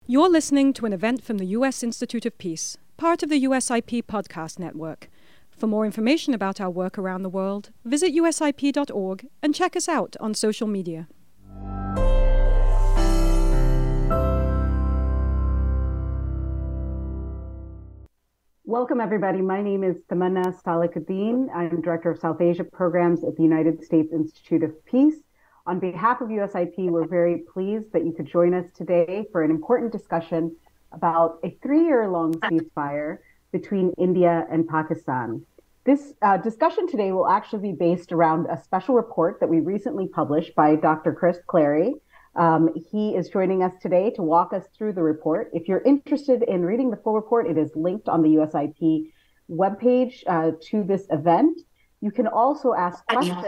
You're listening to an event from the U.S. Institute of Peace, part of the USIP podcast network. For more information about our work around the world, visit usip.org and check us out on social media. Welcome, everybody. My name is Tamanna Salikuddin. I'm Director of South Asia Programs at the United States Institute of Peace. On behalf of USIP, we're very pleased that you could join us today for an important discussion about a 3-year-long ceasefire between India and Pakistan. This discussion today will actually be based around a special report that we recently published by Dr. Chris Clary. He is joining us today to walk us through the report. If you're interested in reading the full report, it is linked on the USIP webpage to this event. You can also ask questions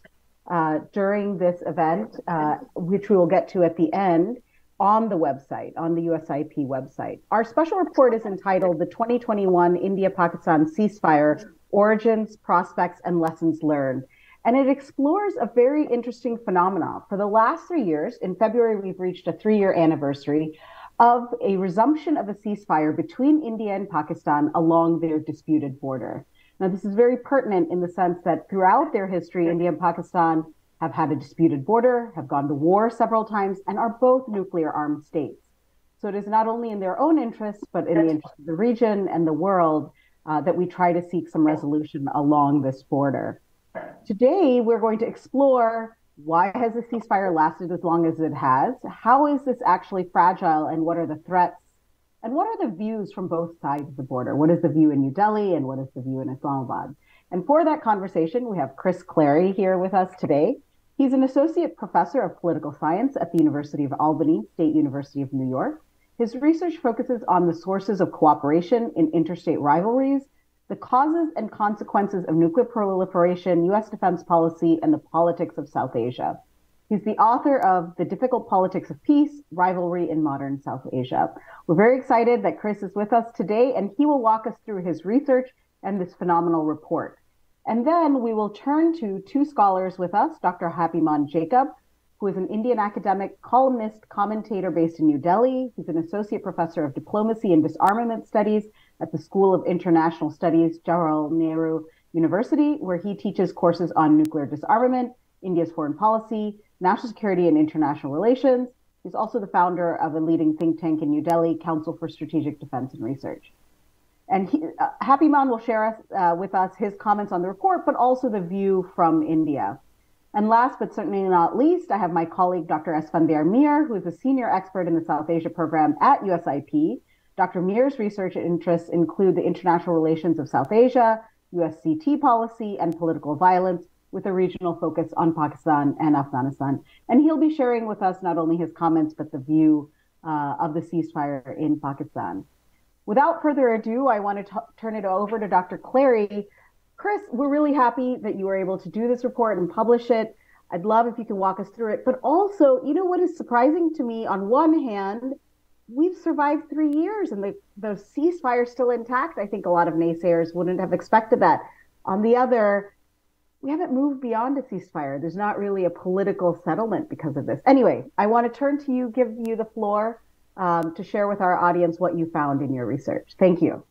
during this event, which we will get to at the end, on the website, on the USIP website. Our special report is entitled The 2021 India-Pakistan Ceasefire, Origins, Prospects, and Lessons Learned. And it explores a very interesting phenomenon. For the last 3 years, in February, we've reached a 3-year anniversary of a resumption of a ceasefire between India and Pakistan along their disputed border. Now, this is very pertinent in the sense that throughout their history, India and Pakistan have had a disputed border, have gone to war several times, and are both nuclear-armed states. So it is not only in their own interests, but in the interest of the region and the world that we try to seek some resolution along this border. Today, we're going to explore why has the ceasefire lasted as long as it has? How is this actually fragile, and what are the threats? And what are the views from both sides of the border? What is the view in New Delhi and what is the view in Islamabad? And for that conversation, we have Chris Clary here with us today. He's an associate professor of political science at the University of Albany, State University of New York. His research focuses on the sources of cooperation in interstate rivalries, the causes and consequences of nuclear proliferation, U.S. defense policy, and the politics of South Asia. He's the author of The Difficult Politics of Peace, Rivalry in Modern South Asia. We're very excited that Chris is with us today, and he will walk us through his research and this phenomenal report. And then we will turn to two scholars with us, Dr. Happyman Jacob, who is an Indian academic, columnist, commentator based in New Delhi. He's an associate professor of diplomacy and disarmament studies at the School of International Studies, Jawaharlal Nehru University, where he teaches courses on nuclear disarmament, India's foreign policy, national security, and international relations. He's also the founder of a leading think tank in New Delhi, Council for Strategic Defense and Research. And Happyman will share with us his comments on the report, but also the view from India. And last but certainly not least, I have my colleague, Dr. Esfandiar Mir, who is a senior expert in the South Asia program at USIP. Dr. Mir's research interests include the international relations of South Asia, USCT policy, and political violence, with a regional focus on Pakistan and Afghanistan. And he'll be sharing with us not only his comments, but the view of the ceasefire in Pakistan. Without further ado, I want to turn it over to Dr. Clary. Chris, we're really happy that you were able to do this report and publish it. I'd love if you can walk us through it. But also, you know what is surprising to me? On one hand, we've survived 3 years and the ceasefire is still intact. I think a lot of naysayers wouldn't have expected that. On the other, we haven't moved beyond a ceasefire. There's not really a political settlement because of this. Anyway, I want to turn to you, give you the floor to share with our audience what you found in your research. Thank you.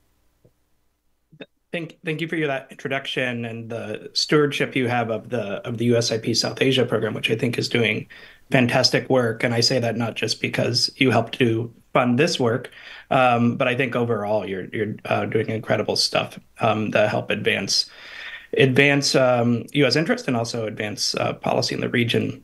Thank you for that introduction and the stewardship you have of the USIP South Asia program, which I think is doing fantastic work. And I say that not just because you helped to fund this work, but I think overall you're doing incredible stuff that help advance U.S. interest and also advance policy in the region.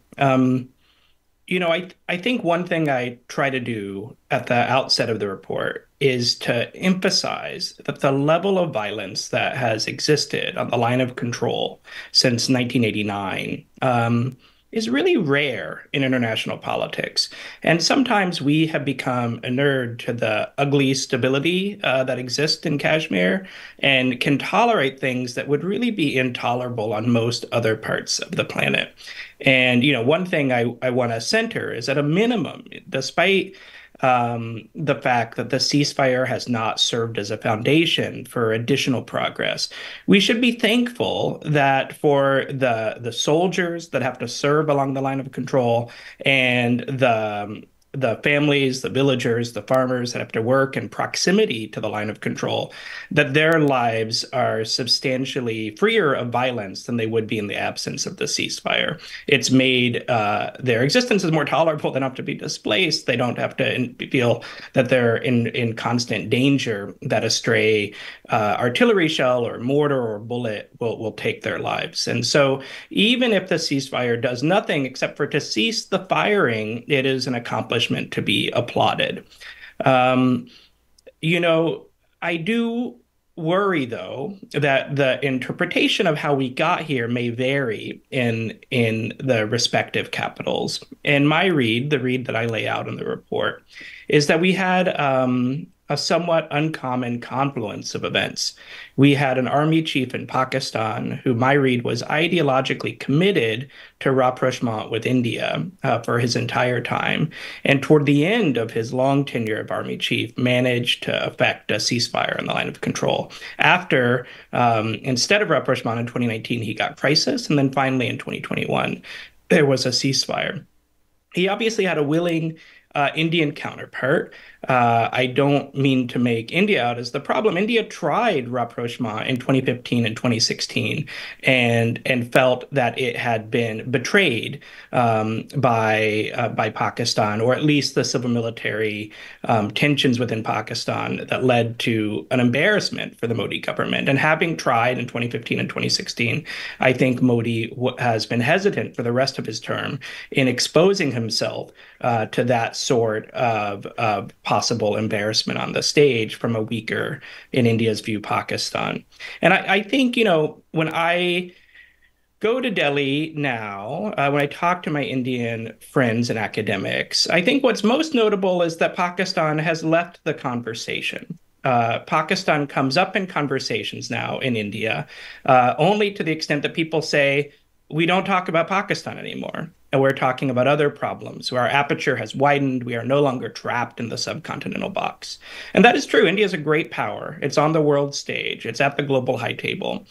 I think one thing I try to do at the outset of the report is to emphasize that the level of violence that has existed on the line of control since 1989 is really rare in international politics. And sometimes we have become inured to the ugly stability that exists in Kashmir and can tolerate things that would really be intolerable on most other parts of the planet. And, one thing I want to center is at a minimum, despite the fact that the ceasefire has not served as a foundation for additional progress. We should be thankful that for the soldiers that have to serve along the line of control and the families, the villagers, the farmers that have to work in proximity to the line of control, that their lives are substantially freer of violence than they would be in the absence of the ceasefire. It's made their existence is more tolerable. They don't have to be displaced. They don't have to feel that they're in constant danger that a stray artillery shell or mortar or bullet will take their lives. And so even if the ceasefire does nothing except for to cease the firing, it is an accomplishment to be applauded. I do worry, though, that the interpretation of how we got here may vary in the respective capitals. And my read, the read that I lay out in the report, is that we had a somewhat uncommon confluence of events. We had an army chief in Pakistan who, my read, was ideologically committed to rapprochement with India for his entire time, and toward the end of his long tenure of army chief, managed to effect a ceasefire on the line of control. After, instead of rapprochement in 2019, he got crisis, and then finally in 2021, there was a ceasefire. He obviously had a willing Indian counterpart. I don't mean to make India out as the problem. India tried rapprochement in 2015 and 2016 and felt that it had been betrayed by Pakistan, or at least the civil military tensions within Pakistan that led to an embarrassment for the Modi government. And having tried in 2015 and 2016, I think Modi has been hesitant for the rest of his term in exposing himself to that sort of possible embarrassment on the stage from a weaker, in India's view, Pakistan. And I think, when I go to Delhi now, when I talk to my Indian friends and academics, I think what's most notable is that Pakistan has left the conversation. Pakistan comes up in conversations now in India, only to the extent that people say, we don't talk about Pakistan anymore. And we're talking about other problems. So our aperture has widened. We are no longer trapped in the subcontinental box. And that is true. India is a great power. It's on the world stage. It's at the global high table.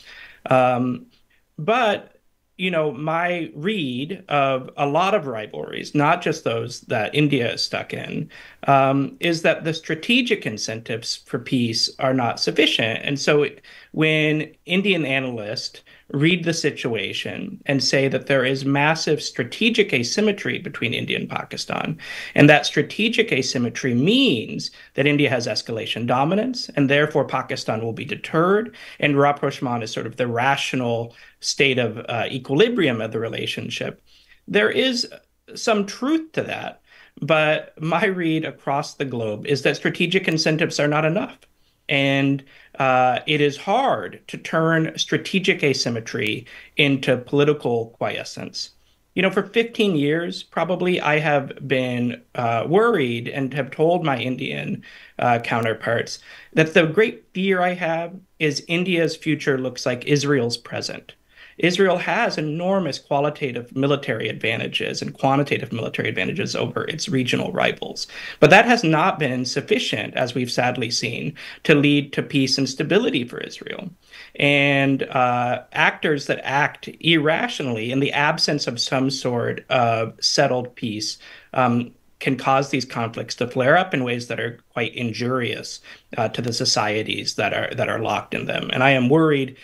But my read of a lot of rivalries, not just those that India is stuck in, is that the strategic incentives for peace are not sufficient. And so when Indian analysts read the situation and say that there is massive strategic asymmetry between India and Pakistan, and that strategic asymmetry means that India has escalation dominance, and therefore Pakistan will be deterred, and rapprochement is sort of the rational state of equilibrium of the relationship. There is some truth to that, but my read across the globe is that strategic incentives are not enough. And it is hard to turn strategic asymmetry into political quiescence. For 15 years, probably, I have been worried and have told my Indian counterparts that the great fear I have is India's future looks like Israel's present. Israel has enormous qualitative military advantages and quantitative military advantages over its regional rivals. But that has not been sufficient, as we've sadly seen, to lead to peace and stability for Israel. And actors that act irrationally in the absence of some sort of settled peace can cause these conflicts to flare up in ways that are quite injurious to the societies that are locked in them. And I am worried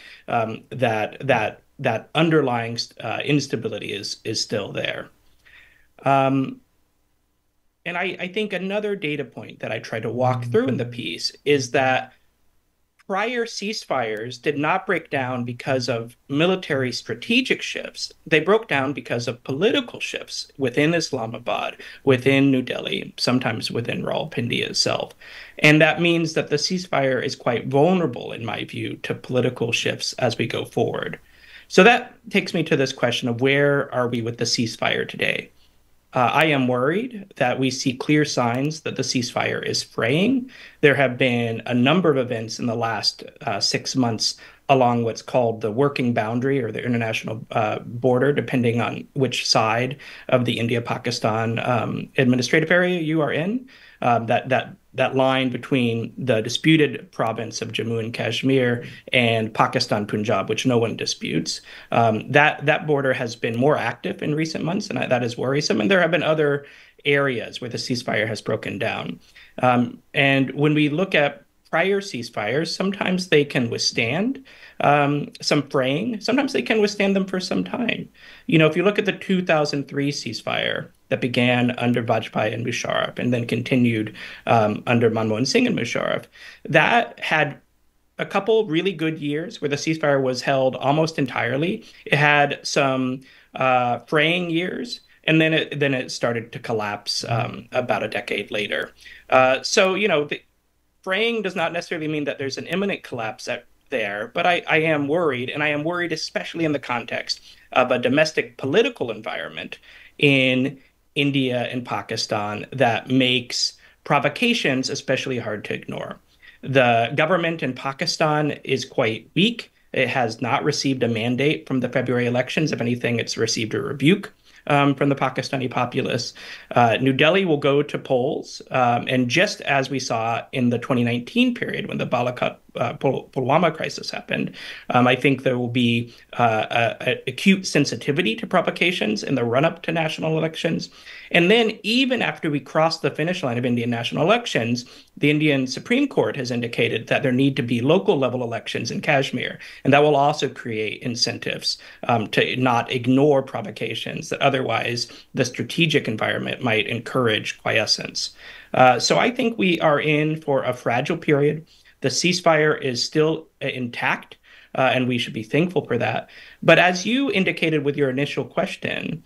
that underlying instability is still there. And I think another data point that I try to walk through in the piece is that prior ceasefires did not break down because of military strategic shifts. They broke down because of political shifts within Islamabad, within New Delhi, sometimes within Rawalpindi itself. And that means that the ceasefire is quite vulnerable, in my view, to political shifts as we go forward. So that takes me to this question of where are we with the ceasefire today? I am worried that we see clear signs that the ceasefire is fraying. There have been a number of events in the last 6 months along what's called the working boundary or the international border, depending on which side of the India-Pakistan administrative area you are in. That line between the disputed province of Jammu and Kashmir and Pakistan Punjab, which no one disputes, that border has been more active in recent months, and that is worrisome. And there have been other areas where the ceasefire has broken down. And when we look at prior ceasefires, sometimes they can withstand some fraying. Sometimes they can withstand them for some time. If you look at the 2003 ceasefire that began under Vajpayee and Musharraf and then continued under Manmohan Singh and Musharraf, that had a couple really good years where the ceasefire was held almost entirely. It had some fraying years, and then it started to collapse about a decade later. So the fraying does not necessarily mean that there's an imminent collapse there, but I am worried, and I am worried especially in the context of a domestic political environment in India and Pakistan that makes provocations especially hard to ignore. The government in Pakistan is quite weak. It has not received a mandate from the February elections. If anything, it's received a rebuke from the Pakistani populace. New Delhi will go to polls. And just as we saw in the 2019 period when the Balakot Pulwama crisis happened, I think there will be acute sensitivity to provocations in the run-up to national elections. And then even after we cross the finish line of Indian national elections, the Indian Supreme Court has indicated that there need to be local level elections in Kashmir. And that will also create incentives to not ignore provocations that otherwise the strategic environment might encourage quiescence. So I think we are in for a fragile period. The ceasefire is still intact, and we should be thankful for that. But as you indicated with your initial question,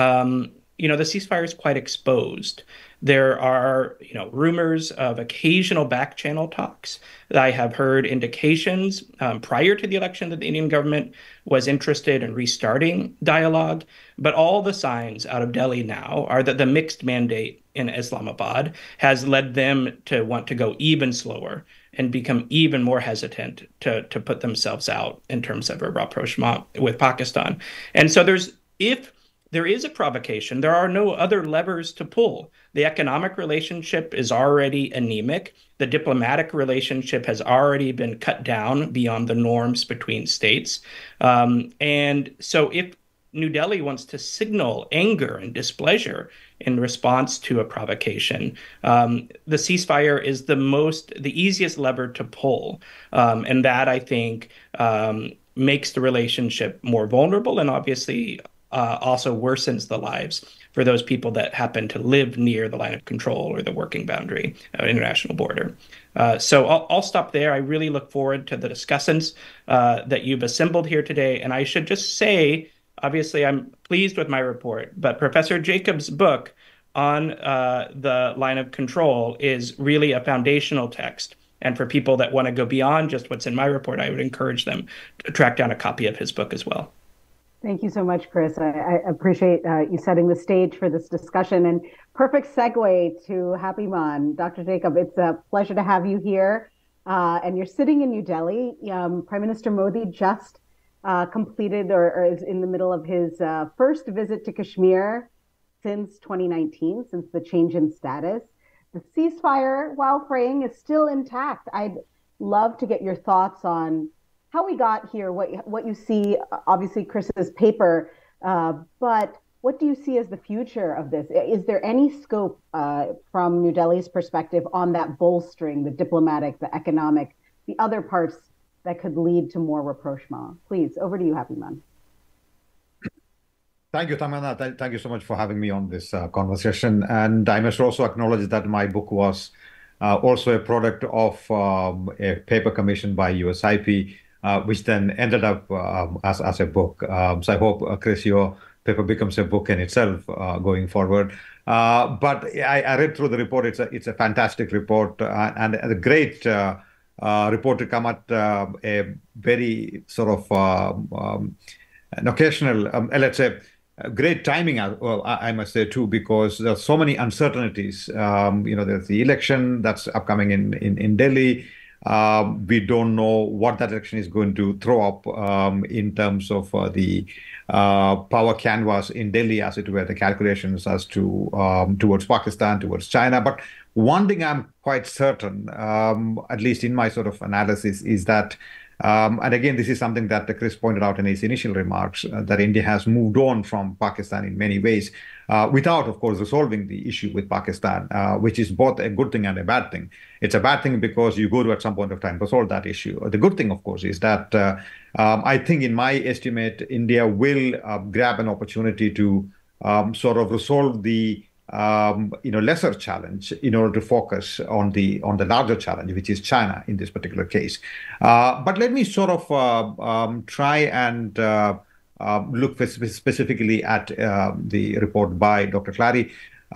the ceasefire is quite exposed. There are, rumors of occasional back channel talks. I have heard indications prior to the election that the Indian government was interested in restarting dialogue. But all the signs out of Delhi now are that the mixed mandate in Islamabad has led them to want to go even slower and become even more hesitant to put themselves out in terms of a rapprochement with Pakistan. And so if there is a provocation, there are no other levers to pull. The economic relationship is already anemic. The diplomatic relationship has already been cut down beyond the norms between states. And so if New Delhi wants to signal anger and displeasure in response to a provocation, the ceasefire is the easiest lever to pull. And that, I think, makes the relationship more vulnerable and obviously also worsens the lives for those people that happen to live near the line of control or the working boundary of international border. So I'll stop there. I really look forward to the discussants that you've assembled here today. And I should just say, obviously, I'm pleased with my report, but Professor Jacobs' book on the line of control is really a foundational text. And for people that want to go beyond just what's in my report, I would encourage them to track down a copy of his book as well. Thank you so much, Chris. I appreciate you setting the stage for this discussion, and perfect segue to Happy Man. Dr. Jacob, it's a pleasure to have you here. And you're sitting in New Delhi. Prime Minister Modi just completed or is in the middle of his first visit to Kashmir since 2019, since the change in status. The ceasefire, while fraying, is still intact. I'd love to get your thoughts on how we got here, what you see, obviously Chris's paper, but what do you see as the future of this? Is there any scope from New Delhi's perspective on that bolstering, the diplomatic, the economic, the other parts that could lead to more rapprochement? Please, over to you, Happy Man. Thank you, Tamanna. Thank you so much for having me on this conversation. And I must also acknowledge that my book was also a product of a paper commissioned by USIP, which then ended up as a book. So I hope, Chris, your paper becomes a book in itself going forward. But I read through the report. It's a fantastic report and a great report to come at a very sort of an occasional, let's say, great timing, well, I must say too, because there are so many uncertainties. There's the election that's upcoming in Delhi. We don't know what that election is going to throw up in terms of the power canvas in Delhi, as it were, the calculations as to towards Pakistan, towards China. But one thing I'm quite certain, at least in my sort of analysis, is that And again, this is something that Chris pointed out in his initial remarks, that India has moved on from Pakistan in many ways, without, of course, resolving the issue with Pakistan, which is both a good thing and a bad thing. It's a bad thing because you go to, at some point of time, resolve that issue. The good thing, of course, is that I think, in my estimate, India will grab an opportunity to sort of resolve the lesser challenge in order to focus on the larger challenge, which is China in this particular case. But let me sort of try and look specifically at the report by Dr. Clary.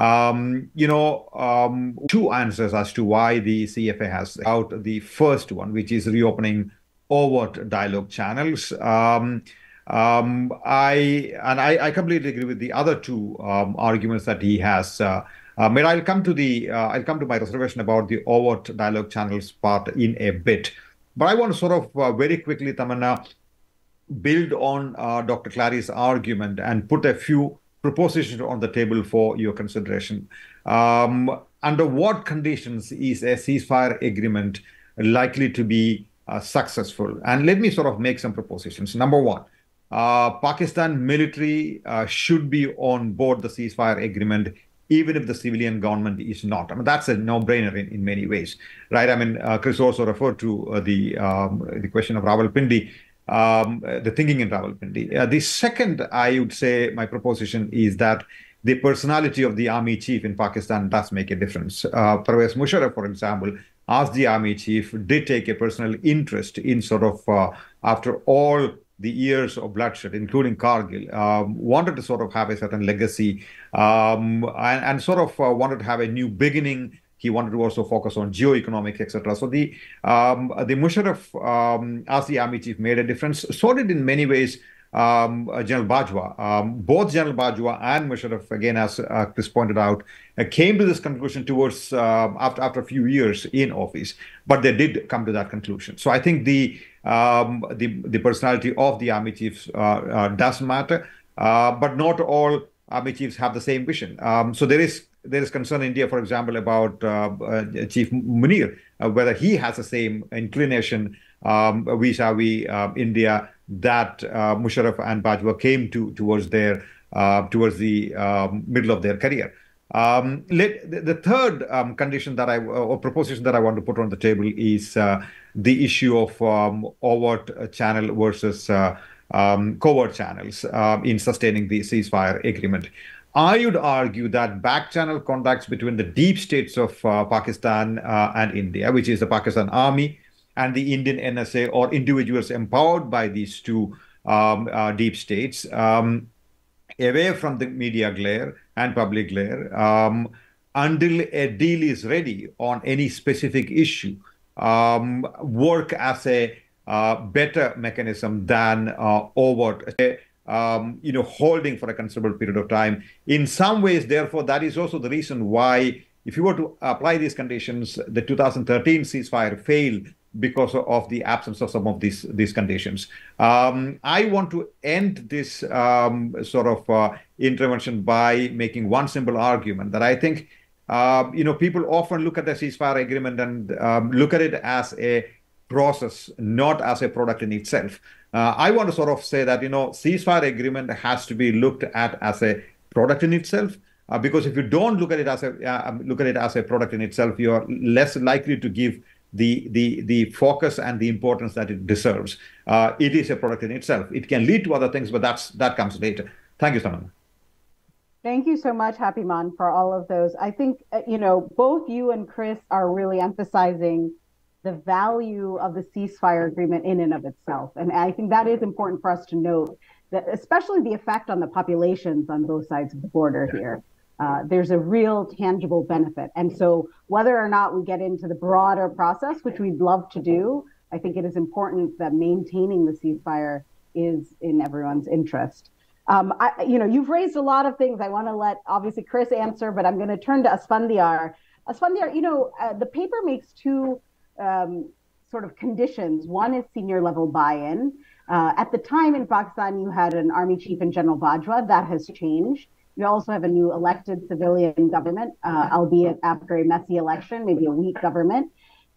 Two answers as to why the CFA has out. The first one, which is reopening overt dialogue channels. I completely agree with the other two arguments that he has made. I'll come to my reservation about the overt dialogue channels part in a bit. But I want to sort of very quickly, Tamanna, build on Dr. Clary's argument and put a few propositions on the table for your consideration. Under what conditions is a ceasefire agreement likely to be successful? And let me sort of make some propositions. Number one, Pakistan military should be on board the ceasefire agreement, even if the civilian government is not. I mean, that's a no-brainer in many ways, right? I mean, Chris also referred to the question of Rawalpindi, the thinking in Rawalpindi. The second, I would say, my proposition is that the personality of the army chief in Pakistan does make a difference. Pervez Musharraf, for example, as the army chief, did take a personal interest in sort of, after all the years of bloodshed, including Kargil, wanted to sort of have a certain legacy, and sort of wanted to have a new beginning. He wanted to also focus on geoeconomics, etc. So the Musharraf, as the army chief, made a difference. So did, in many ways, General Bajwa. Both General Bajwa and Musharraf, again, as Chris pointed out, came to this conclusion towards after a few years in office, but they did come to that conclusion. So I think the personality of the army chiefs does matter, but not all army chiefs have the same vision. So there is concern in India, for example, about Chief Munir, whether he has the same inclination vis-a-vis India that Musharraf and Bajwa came to towards the middle of their career. The third condition that or proposition that I want to put on the table is the issue of overt channel versus covert channels in sustaining the ceasefire agreement. I would argue that back channel contacts between the deep states of Pakistan and India, which is the Pakistan Army and the Indian NSA, or individuals empowered by these two deep states, away from the media glare and public glare, until a deal is ready on any specific issue, work as a better mechanism than overt, holding for a considerable period of time. In some ways, therefore, that is also the reason why, if you were to apply these conditions, the 2013 ceasefire failed because of the absence of some of these conditions. I want to end this sort of intervention by making one simple argument that I think, people often look at the ceasefire agreement and look at it as a process, not as a product in itself. I want to sort of say that, ceasefire agreement has to be looked at as a product in itself, because if you don't look at it as a product in itself, you are less likely to give the focus and the importance that it deserves. It is a product in itself. It can lead to other things, but that comes later. Thank you, Tamanna. Thank you so much, Happyman, for all of those. I think, both you and Chris are really emphasizing the value of the ceasefire agreement in and of itself. And I think that is important for us to note, that especially the effect on the populations on both sides of the border here. There's a real tangible benefit. And so whether or not we get into the broader process, which we'd love to do, I think it is important that maintaining the ceasefire is in everyone's interest. You've raised a lot of things. I want to let, obviously, Chris answer, but I'm going to turn to Asfandyar. Asfandyar, the paper makes two sort of conditions. One is senior level buy-in. At the time in Pakistan, you had an army chief in General Bajwa. That has changed. You also have a new elected civilian government, albeit after a messy election, maybe a weak government.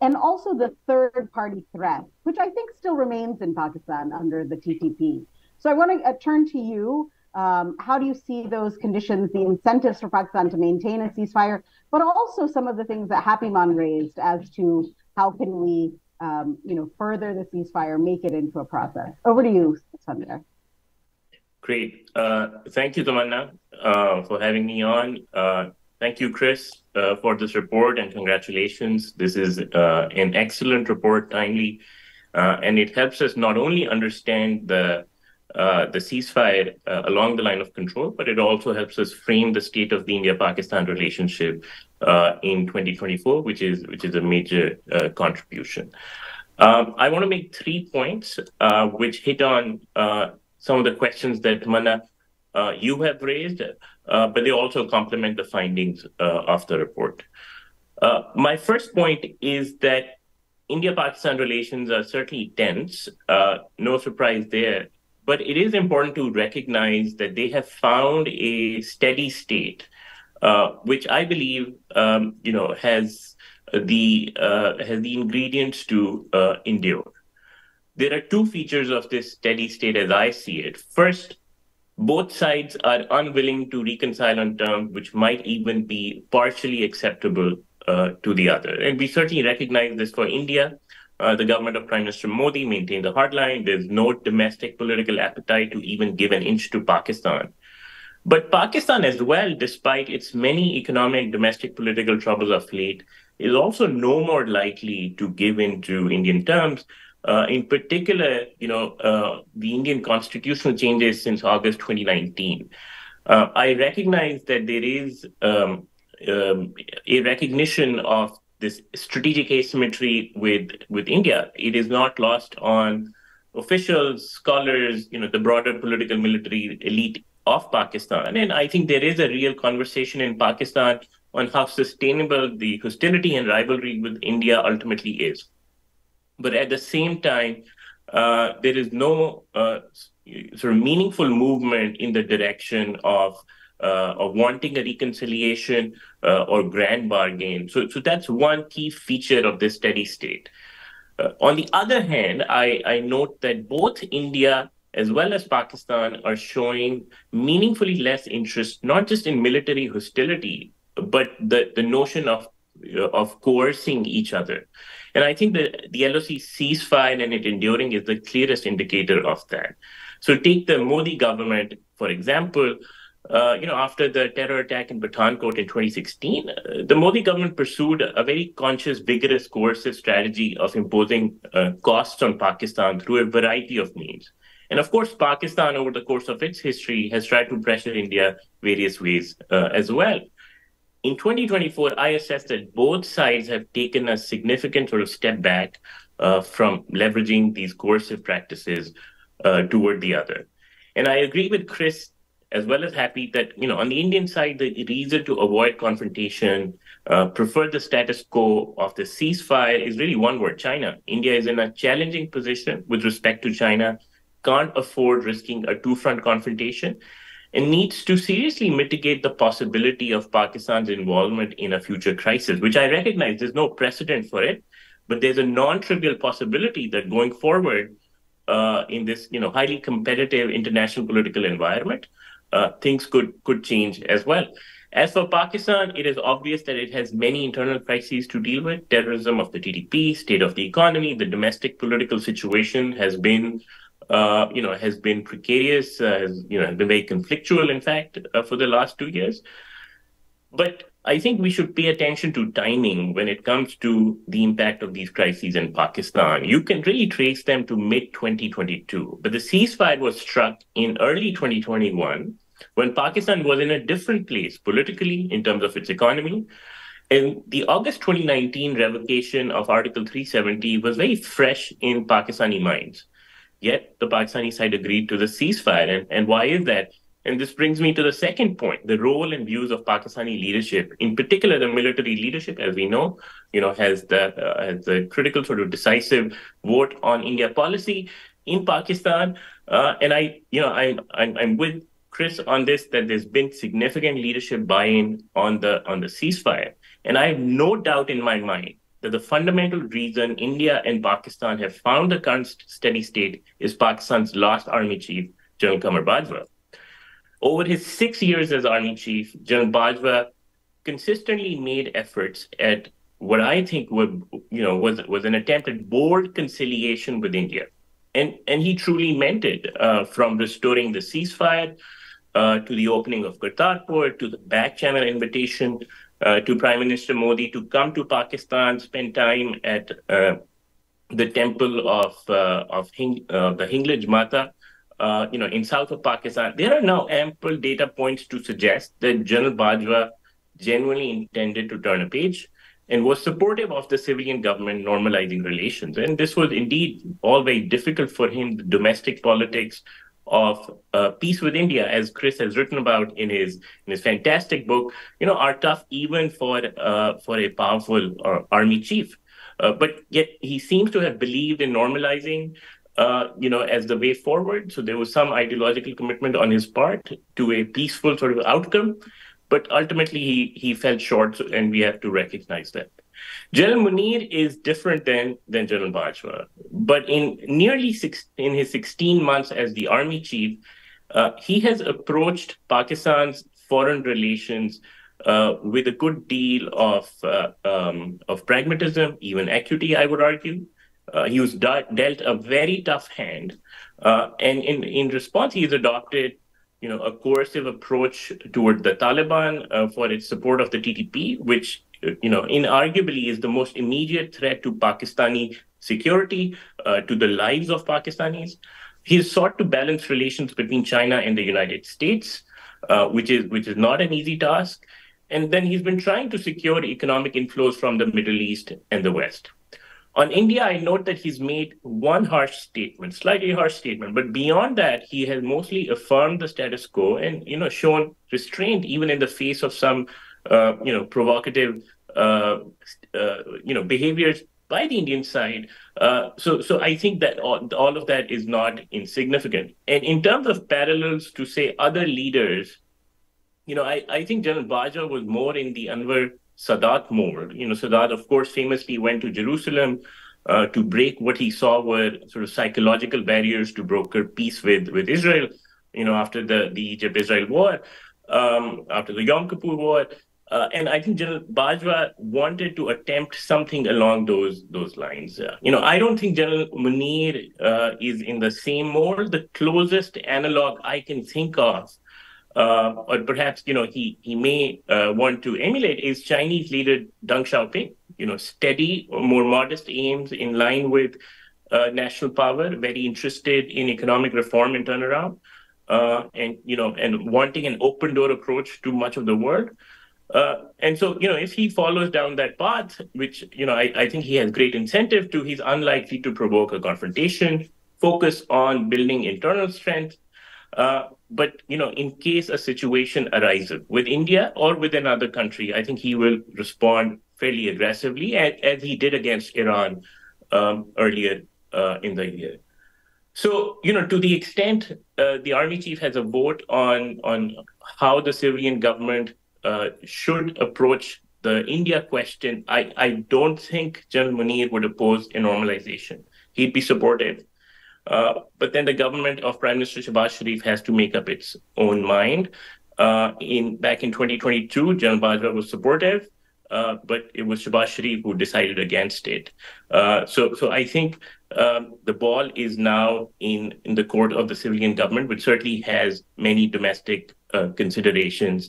and also the third party threat, which I think still remains in Pakistan under the TTP. So I want to turn to you. How do you see those conditions, the incentives for Pakistan to maintain a ceasefire, but also some of the things that Happy Man raised as to how can we, further the ceasefire, make it into a process? Over to you, Sanjay. Great. Thank you, Tamanna, for having me on. Thank you, Chris, for this report, and congratulations. This is an excellent report, timely, and it helps us not only understand the ceasefire along the line of control, but it also helps us frame the state of the India-Pakistan relationship in 2024, which is a major contribution. I want to make 3 points which hit on some of the questions that Tamanna you have raised, but they also complement the findings of the report. My first point is that India-Pakistan relations are certainly tense, no surprise there, but it is important to recognize that they have found a steady state, which I believe has the ingredients to endure. There are 2 features of this steady state as I see it. First, both sides are unwilling to reconcile on terms which might even be partially acceptable to the other. And we certainly recognize this for India. The government of Prime Minister Modi maintained the hardline. There's no domestic political appetite to even give an inch to Pakistan. But Pakistan as well, despite its many economic domestic political troubles of late, is also no more likely to give in to Indian terms. In particular, the Indian constitutional changes since August 2019. I recognize that there is a recognition of this strategic asymmetry with India. It is not lost on officials, scholars, the broader political military elite of Pakistan. And I think there is a real conversation in Pakistan on how sustainable the hostility and rivalry with India ultimately is. But at the same time, there is no sort of meaningful movement in the direction of wanting a reconciliation or grand bargain. So that's one key feature of this steady state. On the other hand, I note that both India as well as Pakistan are showing meaningfully less interest, not just in military hostility, but the notion of coercing each other. And I think that the LOC ceasefire and it enduring is the clearest indicator of that. So take the Modi government, for example. After the terror attack in Pathankot in 2016, the Modi government pursued a very conscious, vigorous, coercive strategy of imposing costs on Pakistan through a variety of means. And of course, Pakistan, over the course of its history, has tried to pressure India various ways as well. In 2024, I assess that both sides have taken a significant sort of step back from leveraging these coercive practices toward the other. And I agree with Chris, as well as Happy, that on the Indian side, the reason to avoid confrontation, prefer the status quo of the ceasefire is really one word: China. India is in a challenging position with respect to China, can't afford risking a two-front confrontation, and needs to seriously mitigate the possibility of Pakistan's involvement in a future crisis, which I recognize there's no precedent for it, but there's a non-trivial possibility that going forward in this highly competitive international political environment, things could change as well. As for Pakistan, it is obvious that it has many internal crises to deal with: terrorism of the TTP, state of the economy, the domestic political situation has been precarious, has been very conflictual, in fact, for the last 2 years. But I think we should pay attention to timing when it comes to the impact of these crises in Pakistan. You can really trace them to mid-2022, but the ceasefire was struck in early 2021 when Pakistan was in a different place politically in terms of its economy. And the August 2019 revocation of Article 370 was very fresh in Pakistani minds. Yet the Pakistani side agreed to the ceasefire. And why is that? And this brings me to the second point: the role and views of Pakistani leadership, in particular the military leadership, as we know, has the critical sort of decisive vote on India policy in Pakistan. And I'm with Chris on this, that there's been significant leadership buy-in on the ceasefire. And I have no doubt in my mind that the fundamental reason India and Pakistan have found the current steady state is Pakistan's last army chief, General Qamar Bajwa. Over his 6 years as army chief, General Bajwa consistently made efforts at what I think was an attempt at bold conciliation with India. And he truly meant it, from restoring the ceasefire to the opening of Kartarpur, to the back channel invitation to Prime Minister Modi to come to Pakistan, spend time at the temple of the Hinglaj Mata, in south of Pakistan. There are now ample data points to suggest that General Bajwa genuinely intended to turn a page and was supportive of the civilian government normalizing relations. And this was indeed all very difficult for him. The domestic politics of peace with India, as Chris has written about in his fantastic book, are tough even for a powerful army chief. But yet he seems to have believed in normalizing, as the way forward. So there was some ideological commitment on his part to a peaceful sort of outcome. But ultimately, he fell short, and we have to recognize that. General Munir is different than General Bajwa, but in his 16 months as the army chief, he has approached Pakistan's foreign relations with a good deal of pragmatism, even equity, I would argue. He was dealt a very tough hand, and in response, he's adopted a coercive approach toward the Taliban for its support of the TTP, which inarguably is the most immediate threat to Pakistani security, to the lives of Pakistanis. He's sought to balance relations between China and the United States, which is not an easy task. And then he's been trying to secure economic inflows from the Middle East and the West. On India, I note that he's made one slightly harsh statement, but beyond that, he has mostly affirmed the status quo and, shown restraint even in the face of some, provocative, behaviors by the Indian side. So I think that all of that is not insignificant. And in terms of parallels to, say, other leaders, I think General Bajwa was more in the Anwar Sadat mode. Sadat, of course, famously went to Jerusalem to break what he saw were sort of psychological barriers to broker peace with Israel, after the Egypt-Israel war, after the Yom Kippur war. And I think General Bajwa wanted to attempt something along those lines. I don't think General Munir is in the same mold. The closest analog I can think of, or perhaps he may want to emulate, is Chinese leader Deng Xiaoping. Steady, more modest aims in line with national power, very interested in economic reform and turnaround, and wanting an open door approach to much of the world. And so, if he follows down that path, which, I think he has great incentive to, he's unlikely to provoke a confrontation, focus on building internal strength. But, in case a situation arises with India or with another country, I think he will respond fairly aggressively, as he did against Iran earlier in the year. So, to the extent the army chief has a vote on how the civilian government should approach the India question, I don't think General Munir would oppose a normalization. He'd be supportive. But then the government of Prime Minister Shehbaz Sharif has to make up its own mind. Back in 2022, General Bajwa was supportive, but it was Shehbaz Sharif who decided against it. So I think the ball is now in the court of the civilian government, which certainly has many domestic considerations,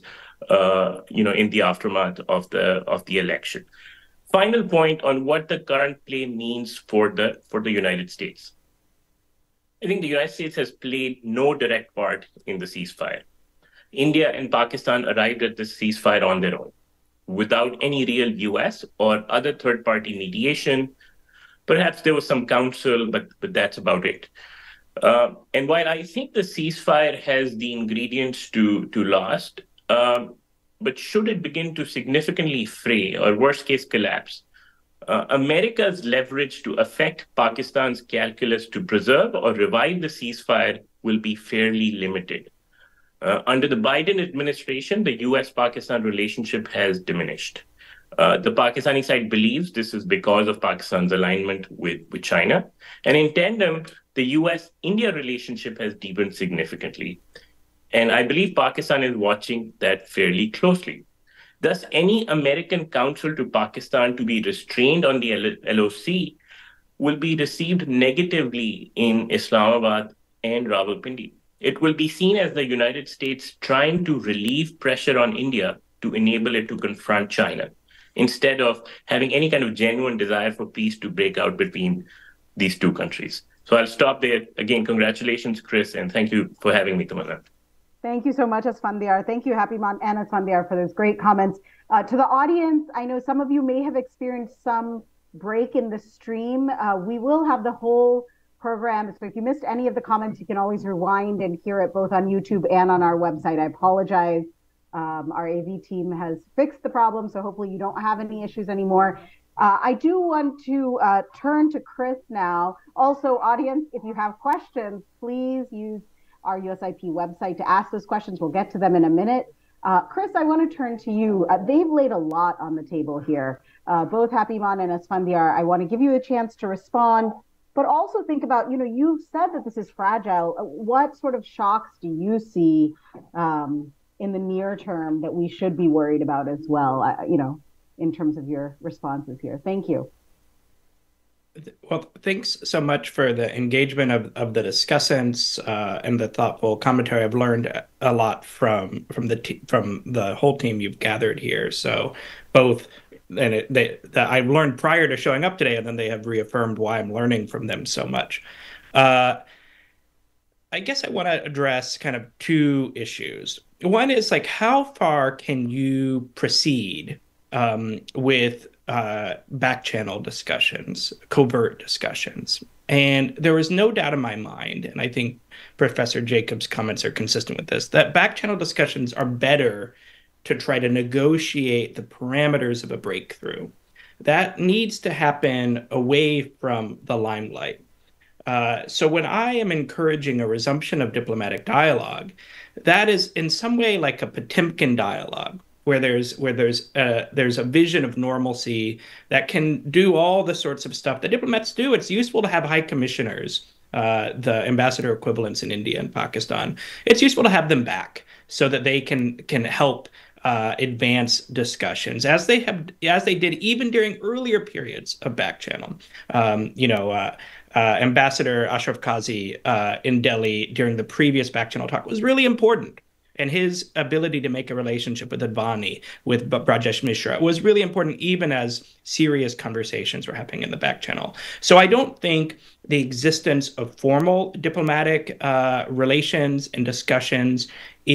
in the aftermath of the election. Final point on what the current play means for the United States. I think the United States has played no direct part in the ceasefire. India and Pakistan arrived at this ceasefire on their own, without any real US or other third-party mediation. Perhaps there was some counsel, but that's about it. And while I think the ceasefire has the ingredients to last, but should it begin to significantly fray or worst case collapse, America's leverage to affect Pakistan's calculus to preserve or revive the ceasefire will be fairly limited. Under the Biden administration, the US-Pakistan relationship has diminished. The Pakistani side believes this is because of Pakistan's alignment with China. And in tandem, the US-India relationship has deepened significantly. And I believe Pakistan is watching that fairly closely. Thus, any American counsel to Pakistan to be restrained on the LOC will be received negatively in Islamabad and Rawalpindi. It will be seen as the United States trying to relieve pressure on India to enable it to confront China, instead of having any kind of genuine desire for peace to break out between these two countries. So I'll stop there. Again, congratulations, Chris, and thank you for having me, Tamanna. Thank you so much, Esfandiar. Thank you, Happymon and Esfandiar, for those great comments. To the audience, I know some of you may have experienced some break in the stream. We will have the whole program. So if you missed any of the comments, you can always rewind and hear it both on YouTube and on our website. I apologize. Our AV team has fixed the problem, so hopefully you don't have any issues anymore. I do want to turn to Chris now. Also, audience, if you have questions, please use our USIP website to ask those questions. We'll get to them in a minute. Chris, I want to turn to you. They've laid a lot on the table here. Both Happymon and Esfandiar, I want to give you a chance to respond, but also think about, you've said that this is fragile. What sort of shocks do you see in the near term that we should be worried about as well, in terms of your responses here? Thank you. Well, thanks so much for the engagement of the discussants and the thoughtful commentary. I've learned a lot from the whole team you've gathered here. So both, and I've learned prior to showing up today, and then they have reaffirmed why I'm learning from them so much. I guess I want to address kind of two issues. One is how far can you proceed with back channel discussions, covert discussions? And there was no doubt in my mind, and I think Professor Jacobs' comments are consistent with this, that back channel discussions are better to try to negotiate the parameters of a breakthrough. That needs to happen away from the limelight. So when I am encouraging a resumption of diplomatic dialogue, that is in some way like a Potemkin dialogue, where there's a vision of normalcy that can do all the sorts of stuff that diplomats do. It's useful to have high commissioners, the ambassador equivalents in India and Pakistan. It's useful to have them back so that they can help advance discussions as they did even during earlier periods of back channel. Ambassador Ashraf Qazi in Delhi during the previous back channel talk was really important. And his ability to make a relationship with Advani, with Brajesh Mishra, was really important, even as serious conversations were happening in the back channel. So I don't think the existence of formal diplomatic relations and discussions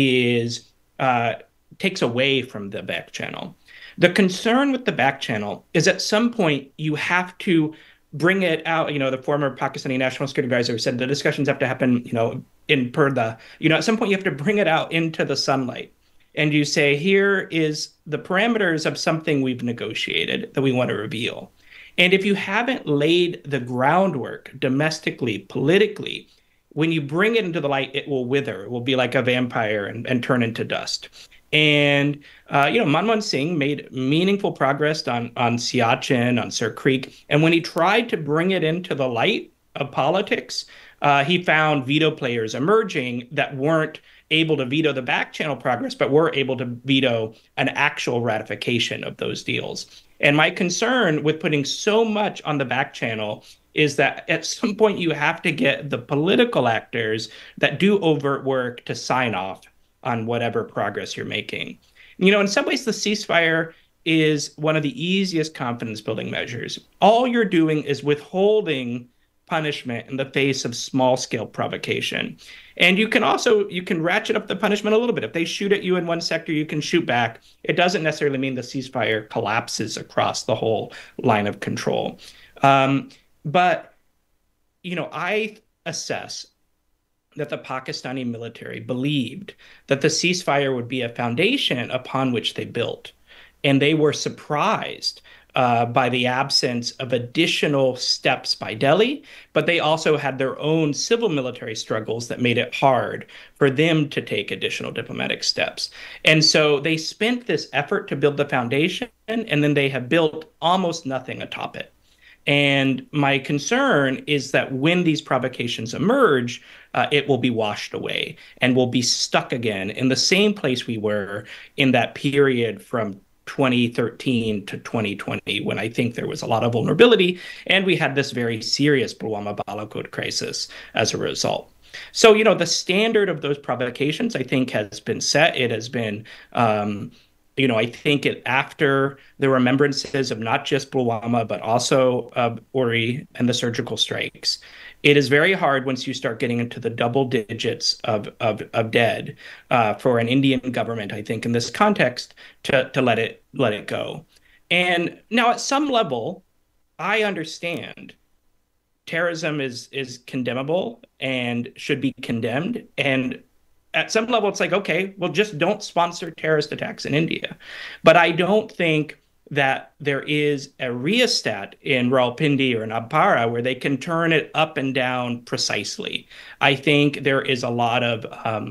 takes away from the back channel. The concern with the back channel is at some point you have to bring it out. The former Pakistani National Security Advisor said the discussions have to happen, in Purda. At some point you have to bring it out into the sunlight. And you say, here is the parameters of something we've negotiated that we want to reveal. And if you haven't laid the groundwork domestically, politically, when you bring it into the light, it will wither. It will be like a vampire and turn into dust. And, Manmohan Singh made meaningful progress on Siachen, on Sir Creek. And when he tried to bring it into the light of politics, he found veto players emerging that weren't able to veto the back channel progress, but were able to veto an actual ratification of those deals. And my concern with putting so much on the back channel is that at some point you have to get the political actors that do overt work to sign off on whatever progress you're making. In some ways, the ceasefire is one of the easiest confidence building measures. All you're doing is withholding punishment in the face of small scale provocation. And you can ratchet up the punishment a little bit. If they shoot at you in one sector, you can shoot back. It doesn't necessarily mean the ceasefire collapses across the whole line of control. But I assess that the Pakistani military believed that the ceasefire would be a foundation upon which they built. And they were surprised by the absence of additional steps by Delhi, but they also had their own civil military struggles that made it hard for them to take additional diplomatic steps. And so they spent this effort to build the foundation, and then they have built almost nothing atop it. And my concern is that when these provocations emerge, it will be washed away and we'll be stuck again in the same place we were in that period from 2013 to 2020, when I think there was a lot of vulnerability and we had this very serious Pulwama Balakot crisis as a result. So, the standard of those provocations, I think, has been set. It has been I think after the remembrances of not just Pulwama, but also Uri and the surgical strikes, it is very hard once you start getting into the double digits of dead for an Indian government, I think, in this context, to let it go. And now at some level, I understand terrorism is condemnable and should be condemned. And at some level, it's like, okay, well, just don't sponsor terrorist attacks in India. But I don't think that there is a rheostat in Rawalpindi or in Ampara where they can turn it up and down precisely. I think there is a lot of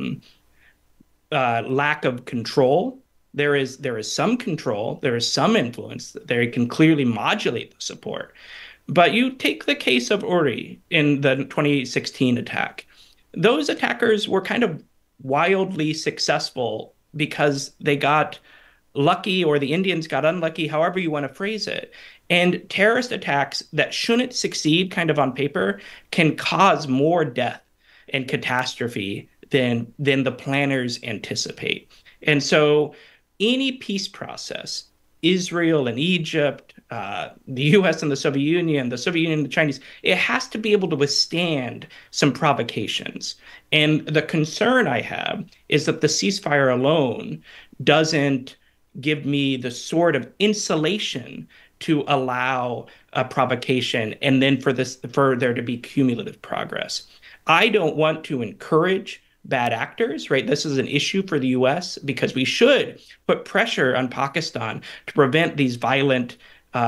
lack of control. There is some control. There is some influence. They can clearly modulate the support. But you take the case of Uri in the 2016 attack. Those attackers were kind of wildly successful because they got lucky, or the Indians got unlucky, however you want to phrase it. And terrorist attacks that shouldn't succeed kind of on paper can cause more death and catastrophe than the planners anticipate. And so any peace process, Israel and Egypt, the US and the Soviet Union and the Chinese, it has to be able to withstand some provocations. And the concern I have is that the ceasefire alone doesn't give me the sort of insulation to allow a provocation and then for there to be cumulative progress. I don't want to encourage bad actors, right? This is an issue for the US because we should put pressure on Pakistan to prevent these violent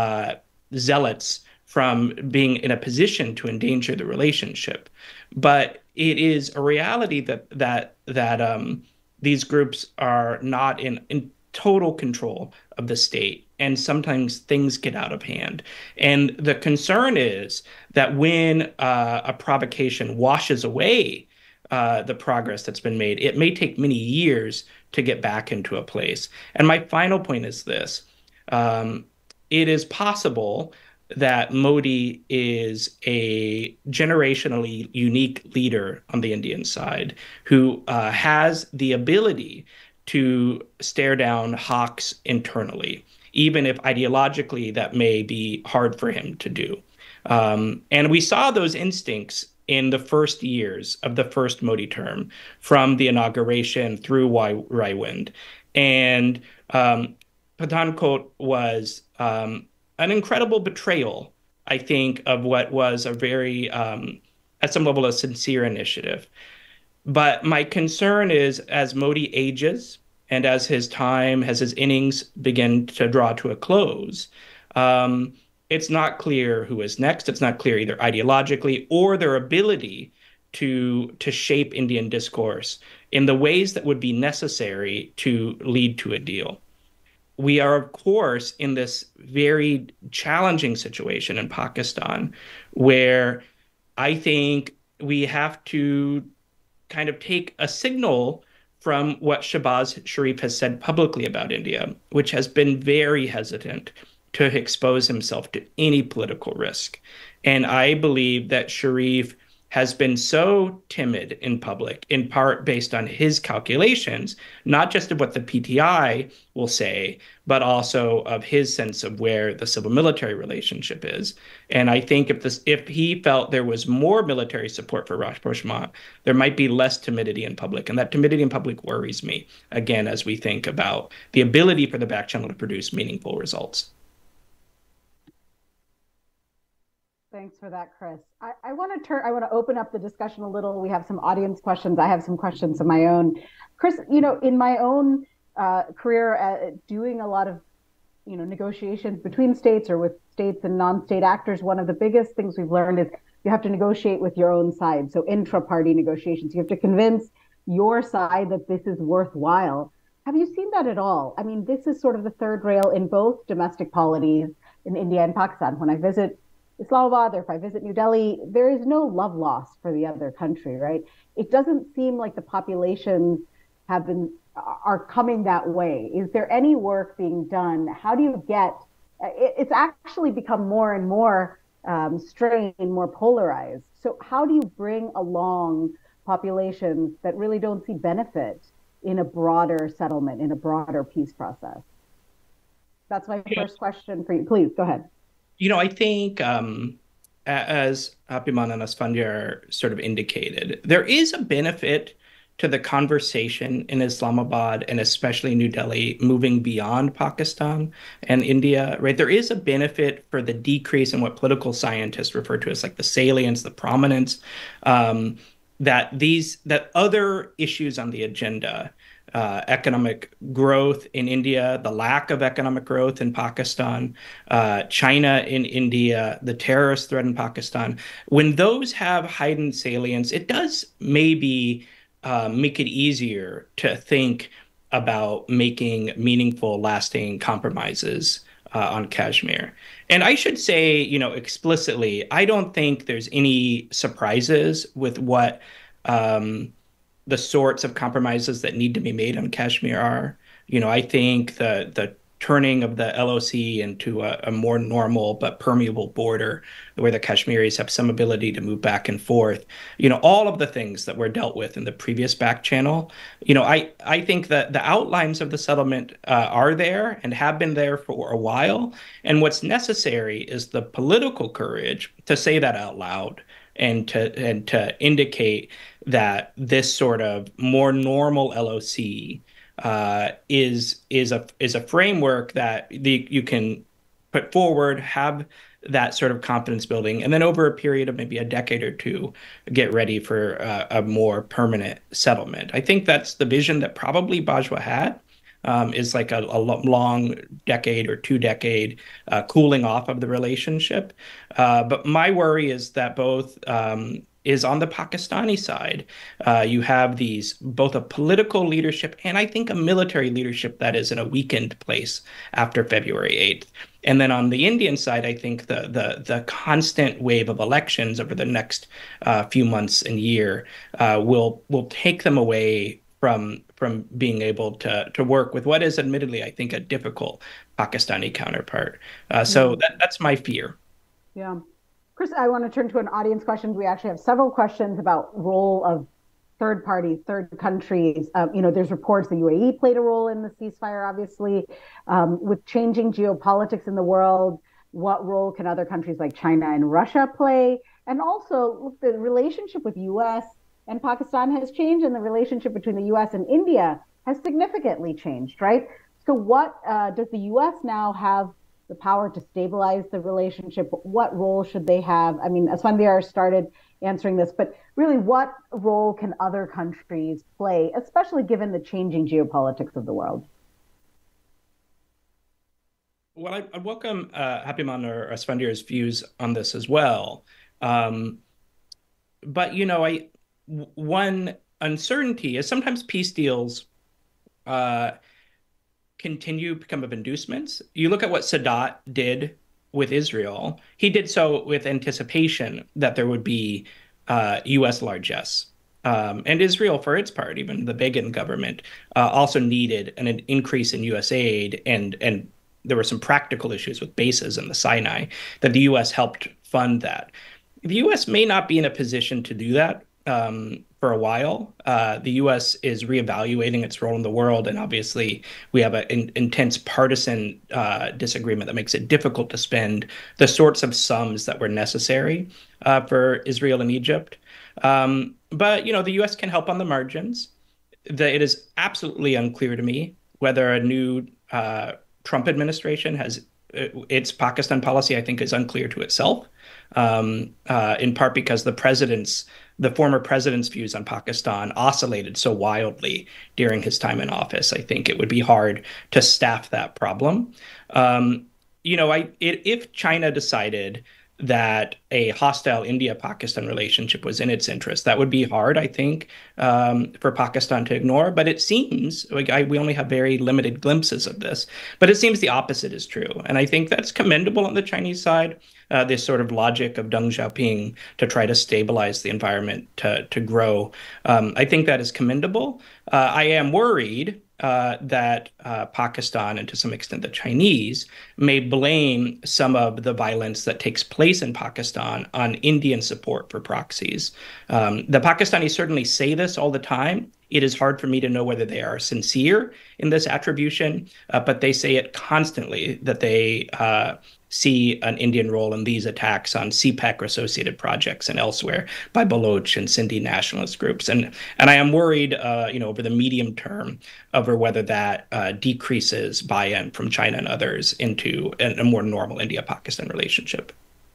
zealots from being in a position to endanger the relationship. But it is a reality that these groups are not in total control of the state, and sometimes things get out of hand. And the concern is that when a provocation washes away the progress that's been made, it may take many years to get back into a place. And my final point is this. It is possible that Modi is a generationally unique leader on the Indian side who has the ability to stare down hawks internally, even if ideologically that may be hard for him to do. And we saw those instincts in the first years of the first Modi term, from the inauguration through Raiwind. And Pathankot was an incredible betrayal, I think, of what was a very, at some level, a sincere initiative. But my concern is, as Modi ages and as his innings begin to draw to a close, it's not clear who is next. It's not clear either ideologically or their ability to shape Indian discourse in the ways that would be necessary to lead to a deal. We are, of course, in this very challenging situation in Pakistan, where I think we have to kind of take a signal from what Shehbaz Sharif has said publicly about India, which has been very hesitant to expose himself to any political risk. And I believe that Sharif has been so timid in public, in part based on his calculations, not just of what the PTI will say, but also of his sense of where the civil military relationship is. And I think if he felt there was more military support for rapprochement, there might be less timidity in public. And that timidity in public worries me, again, as we think about the ability for the back channel to produce meaningful results. Thanks for that, Chris. I want to open up the discussion a little. We have some audience questions. I have some questions of my own. Chris, in my own career doing a lot of negotiations between states or with states and non-state actors, one of the biggest things we've learned is you have to negotiate with your own side. So intra-party negotiations, you have to convince your side that this is worthwhile. Have you seen that at all? I mean, this is sort of the third rail in both domestic polities in India and Pakistan. When I visit Islamabad or if I visit New Delhi, there is no love lost for the other country, right? It doesn't seem like the populations are coming that way. Is there any work being done? How do you get? It's actually become more and more strained, more polarized. So how do you bring along populations that really don't see benefit in a broader settlement, in a broader peace process? That's my first question for you. Please go ahead. I think as Hapiman and Asfandyar sort of indicated, there is a benefit to the conversation in Islamabad and especially New Delhi moving beyond Pakistan and India, right? There is a benefit for the decrease in what political scientists refer to as like the salience, the prominence, that other issues on the agenda, economic growth in India, the lack of economic growth in Pakistan, China in India, the terrorist threat in Pakistan, when those have heightened salience, it does maybe make it easier to think about making meaningful, lasting compromises on Kashmir. And I should say, explicitly, I don't think there's any surprises with what the sorts of compromises that need to be made on Kashmir are. I think the turning of the LOC into a more normal but permeable border where the Kashmiris have some ability to move back and forth, all of the things that were dealt with in the previous back channel, I think that the outlines of the settlement are there and have been there for a while. And what's necessary is the political courage to say that out loud and to indicate that this sort of more normal LOC is a framework that you can put forward, have that sort of confidence building, and then over a period of maybe a decade or two, get ready for a more permanent settlement. I think that's the vision that probably Bajwa had. Is like a long decade or 2 decade cooling off of the relationship. But my worry is that both is on the Pakistani side. You have both a political leadership and I think a military leadership that is in a weakened place after February 8th. And then on the Indian side, I think the constant wave of elections over the next few months and year will take them away from being able to work with what is admittedly, I think, a difficult Pakistani counterpart. So that's my fear. Yeah. Chris, I want to turn to an audience question. We actually have several questions about role of third parties, third countries. There's reports the UAE played a role in the ceasefire, obviously. With changing geopolitics in the world, what role can other countries like China and Russia play? And also, look, the relationship with U.S. and Pakistan has changed, and the relationship between the U.S. and India has significantly changed, right? So what does the U.S. now have the power to stabilize the relationship? What role should they have? I mean, Asfandyar started answering this, but really what role can other countries play, especially given the changing geopolitics of the world? Well, I welcome Hapiman or Asfandyar's views on this as well. But, one uncertainty is sometimes peace deals continue to become of inducements. You look at what Sadat did with Israel. He did so with anticipation that there would be U.S. largesse. And Israel, for its part, even the Begin government, also needed an increase in U.S. aid, and there were some practical issues with bases in the Sinai that the U.S. helped fund that. The U.S. may not be in a position to do that for a while. The U.S. is reevaluating its role in the world, and obviously we have an intense partisan disagreement that makes it difficult to spend the sorts of sums that were necessary for Israel and Egypt. But, the U.S. can help on the margins. It is absolutely unclear to me whether a new Trump administration has its Pakistan policy, I think, is unclear to itself, in part because the former president's views on Pakistan oscillated so wildly during his time in office. I think it would be hard to staff that problem. If China decided that a hostile India-Pakistan relationship was in its interest, that would be hard, I think, for Pakistan to ignore. But it seems we only have very limited glimpses of this. But it seems the opposite is true, and I think that's commendable on the Chinese side. This sort of logic of Deng Xiaoping to try to stabilize the environment to grow, I think that is commendable. I am worried that Pakistan, and to some extent the Chinese, may blame some of the violence that takes place in Pakistan on Indian support for proxies. The Pakistanis certainly say this all the time. It is hard for me to know whether they are sincere in this attribution, but they say it constantly, that they see an Indian role in these attacks on CPEC or associated projects and elsewhere by Baloch and Sindhi nationalist groups. And I am worried, over the medium term, over whether that decreases buy-in from China and others into a more normal India-Pakistan relationship.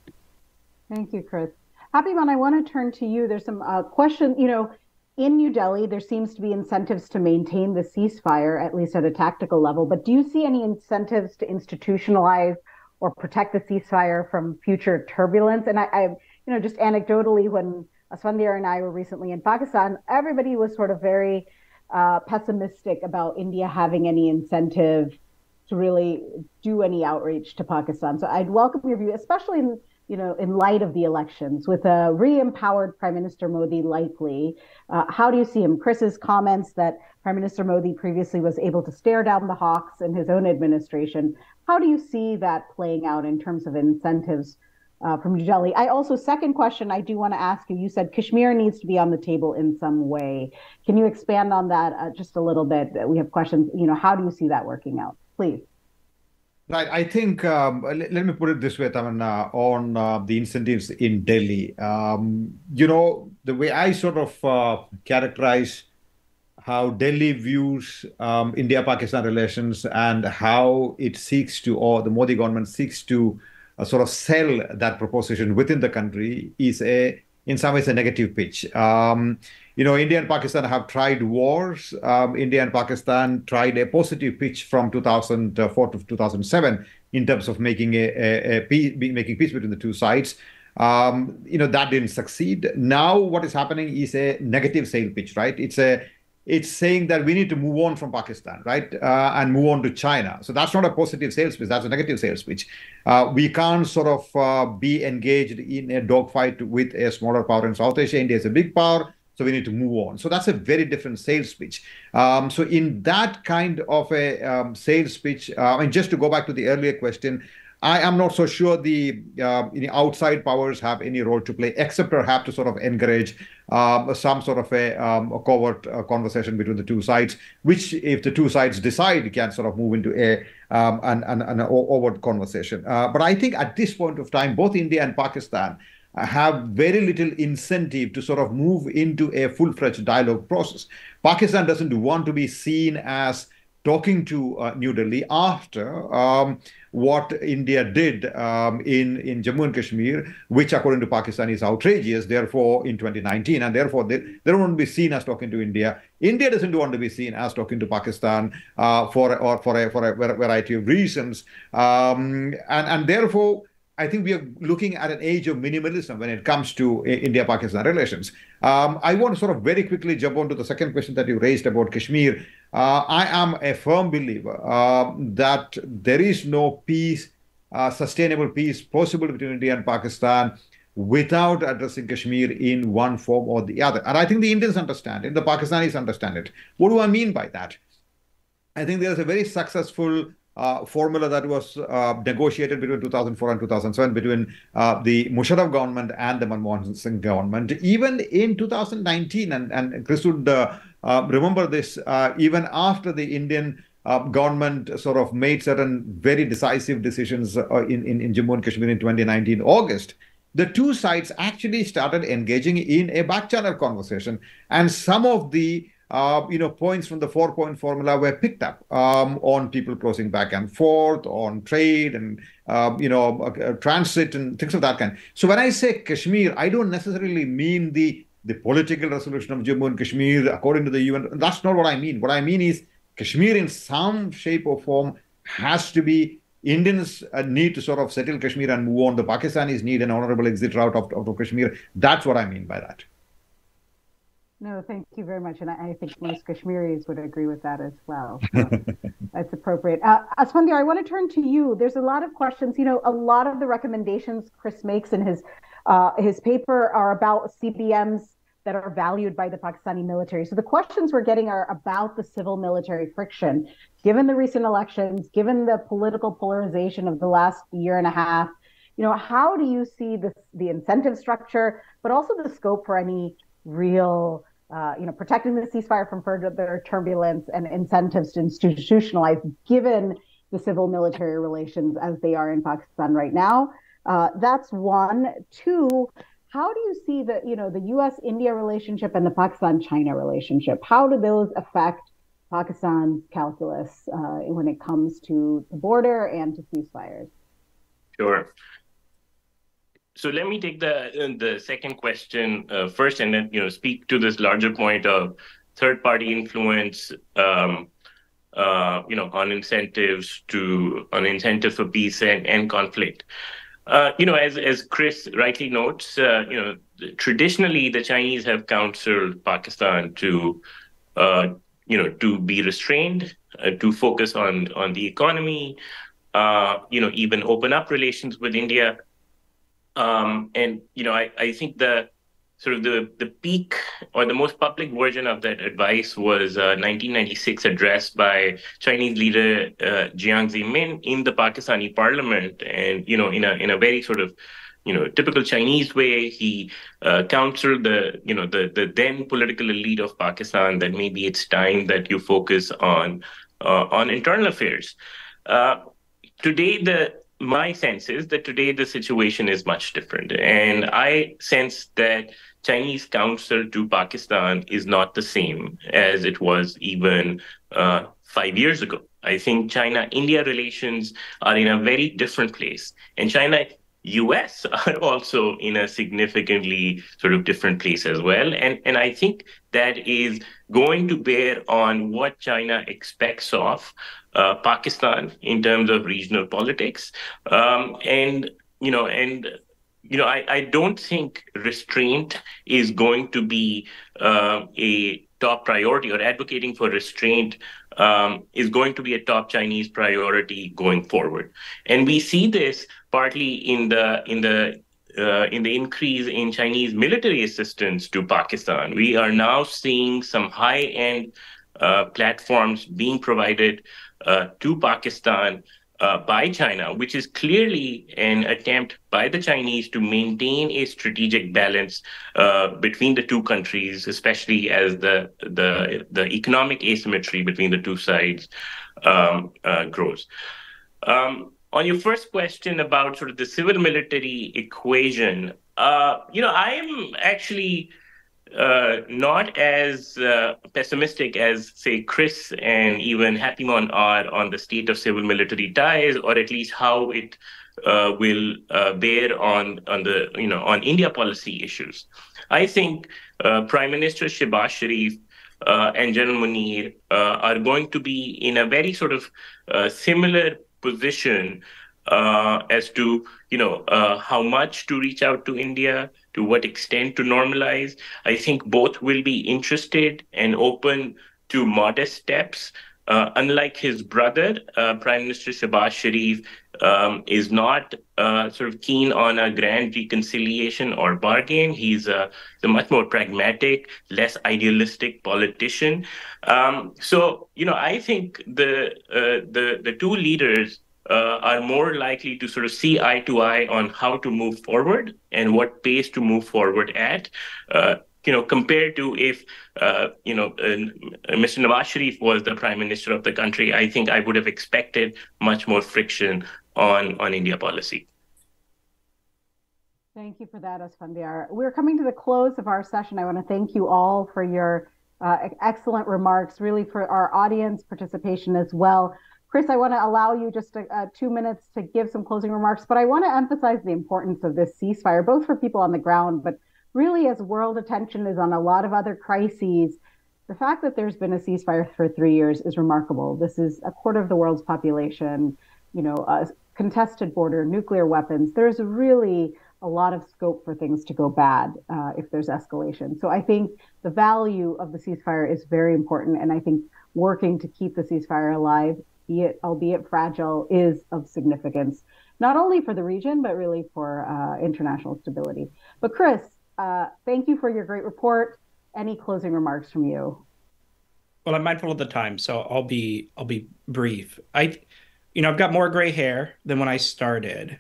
Thank you, Chris. Habiban, I want to turn to you. There's some question, in New Delhi, there seems to be incentives to maintain the ceasefire, at least at a tactical level. But do you see any incentives to institutionalize or protect the ceasefire from future turbulence? And I just anecdotally, when Asfandyar and I were recently in Pakistan, everybody was sort of very pessimistic about India having any incentive to really do any outreach to Pakistan. So I'd welcome your view, especially in light of the elections, with a re-empowered Prime Minister Modi likely. How do you see him? Chris's comments that Prime Minister Modi previously was able to stare down the hawks in his own administration. How do you see that playing out in terms of incentives from New Delhi? Second question I do want to ask you, you said Kashmir needs to be on the table in some way. Can you expand on that just a little bit? We have questions. How do you see that working out? Please. Right. I think, let me put it this way, Tamanna, on the incentives in Delhi. The way I sort of characterize how Delhi views India-Pakistan relations and how it seeks to, or the Modi government seeks to sort of sell that proposition within the country is in some ways a negative pitch. India and Pakistan have tried wars. India and Pakistan tried a positive pitch from 2004 to 2007 in terms of making making peace between the two sides. That didn't succeed. Now what is happening is a negative sale pitch, right? It's saying that we need to move on from Pakistan, right? And move on to China. So that's not a positive sales pitch. That's a negative sales pitch. We can't sort of be engaged in a dogfight with a smaller power in South Asia. India is a big power, so we need to move on. So that's a very different sales pitch. So in that kind of a sales pitch, just to go back to the earlier question, I am not so sure the outside powers have any role to play, except perhaps to sort of encourage some sort of a covert conversation between the two sides, which, if the two sides decide, can sort of move into an overt conversation. But I think at this point of time, both India and Pakistan have very little incentive to sort of move into a full-fledged dialogue process. Pakistan doesn't want to be seen as talking to New Delhi after what India did in Jammu and Kashmir, which according to Pakistan is outrageous, therefore in 2019, and therefore they don't want to be seen as talking to India. India doesn't want to be seen as talking to Pakistan for a variety of reasons. And therefore, I think we are looking at an age of minimalism when it comes to India-Pakistan relations. I want to sort of very quickly jump on to the second question that you raised about Kashmir. I am a firm believer that there is no peace, sustainable peace possible between India and Pakistan without addressing Kashmir in one form or the other. And I think the Indians understand it, the Pakistanis understand it. What do I mean by that? I think there's a very successful formula that was negotiated between 2004 and 2007 between the Musharraf government and the Manmohan Singh government. Even in 2019, and Chris would remember this, even after the Indian government sort of made certain very decisive decisions in Jammu and Kashmir in 2019 August, the two sides actually started engaging in a back channel conversation. And some of the points from the 4-point formula were picked up on people closing back and forth, on trade and, transit and things of that kind. So when I say Kashmir, I don't necessarily mean the political resolution of Jammu and Kashmir according to the UN. That's not what I mean. What I mean is Kashmir in some shape or form has to be Indians need to sort of settle Kashmir and move on. The Pakistanis need an honorable exit route out of Kashmir. That's what I mean by that. No, thank you very much. And I think most Kashmiris would agree with that as well. So that's appropriate. Asfandyar, I want to turn to you. There's a lot of questions. A lot of the recommendations Chris makes in his paper are about CBMs that are valued by the Pakistani military. So the questions we're getting are about the civil military friction. Given the recent elections, given the political polarization of the last year and a half, how do you see the incentive structure, but also the scope for any real, protecting the ceasefire from further turbulence and incentives to institutionalize, given the civil military relations as they are in Pakistan right now? That's one. Two, how do you see the U.S.-India relationship and the Pakistan-China relationship? How do those affect Pakistan's calculus when it comes to the border and to ceasefires? Sure. So let me take the second question first, and then speak to this larger point of third-party influence, on incentives for peace and conflict. As Chris rightly notes, traditionally the Chinese have counseled Pakistan to be restrained, to focus on the economy, even open up relations with India. I think the peak or the most public version of that advice was a 1996 address by Chinese leader Jiang Zemin in the Pakistani parliament, and in a very sort of typical Chinese way, he counseled the then political elite of Pakistan that maybe it's time that you focus on internal affairs. My sense is that today the situation is much different. And I sense that Chinese counsel to Pakistan is not the same as it was even 5 years ago. I think China-India relations are in a very different place. And China-US are also in a significantly sort of different place as well. And I think that is going to bear on what China expects of Pakistan in terms of regional politics. I don't think restraint is going to be a top priority, or advocating for restraint is going to be a top Chinese priority going forward. And we see this partly in the increase in Chinese military assistance to Pakistan. We are now seeing some high-end platforms being provided to Pakistan by China, which is clearly an attempt by the Chinese to maintain a strategic balance between the two countries, especially as the economic asymmetry between the two sides grows. On your first question about sort of the civil military equation, I am actually not as pessimistic as, say, Chris and even Hatimon are on the state of civil military ties, or at least how it will bear on India policy issues. I think Prime Minister Shehbaz Sharif and General Munir are going to be in a very sort of similar position as to how much to reach out to India, to what extent to normalize. I think both will be interested and open to modest steps. Unlike his brother, Prime Minister Shehbaz Sharif is not sort of keen on a grand reconciliation or bargain. He's a much more pragmatic, less idealistic politician. I think the two leaders are more likely to sort of see eye to eye on how to move forward and what pace to move forward at, compared to if, Mr. Nawaz Sharif was the prime minister of the country. I think I would have expected much more friction on India policy. Thank you for that, Asfandyar. We're coming to the close of our session. I want to thank you all for your Excellent remarks, really, for our audience participation as well. Chris, I want to allow you just 2 minutes to give some closing remarks, but I want to emphasize the importance of this ceasefire, both for people on the ground, but really as world attention is on a lot of other crises. The fact that there's been a ceasefire for 3 years is remarkable. This is a quarter of the world's population, a contested border, nuclear weapons. There's really a lot of scope for things to go bad if there's escalation. So I think the value of the ceasefire is very important. And I think working to keep the ceasefire alive, albeit fragile, is of significance, not only for the region, but really for international stability. But Chris, thank you for your great report. Any closing remarks from you? Well, I'm mindful of the time, so I'll be brief. I've got more gray hair than when I started.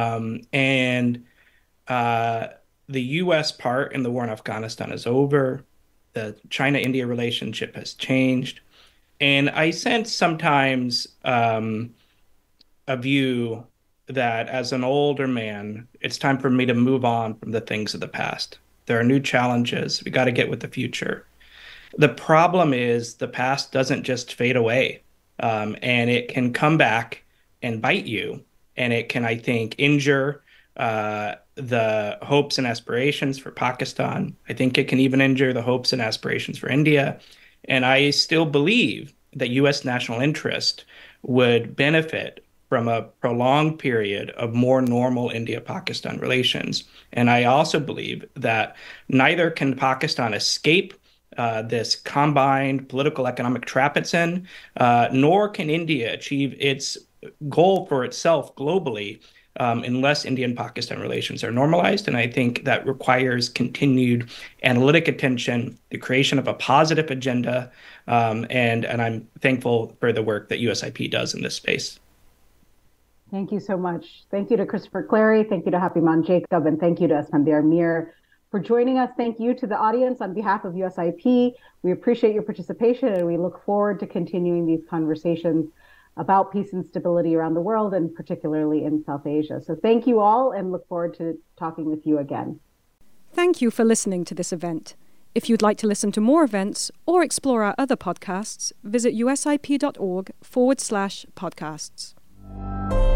The U.S. part in the war in Afghanistan is over. The China-India relationship has changed. And I sense sometimes a view that as an older man, it's time for me to move on from the things of the past. There are new challenges. We got to get with the future. The problem is the past doesn't just fade away, and it can come back and bite you. And it can, I think, injure the hopes and aspirations for Pakistan. I think it can even injure the hopes and aspirations for India. And I still believe that U.S. national interest would benefit from a prolonged period of more normal India-Pakistan relations. And I also believe that neither can Pakistan escape this combined political economic trap it's in, nor can India achieve its goal for itself globally unless India and Pakistan relations are normalized. And I think that requires continued analytic attention, the creation of a positive agenda, and I'm thankful for the work that USIP does in this space. Thank you so much. Thank you to Christopher Clarey. Thank you to Hapiman Jacob. And thank you to Esfandiar Mir for joining us. Thank you to the audience on behalf of USIP. We appreciate your participation, and we look forward to continuing these conversations about peace and stability around the world, and particularly in South Asia. So thank you all, and look forward to talking with you again. Thank you for listening to this event. If you'd like to listen to more events or explore our other podcasts, visit usip.org/podcasts.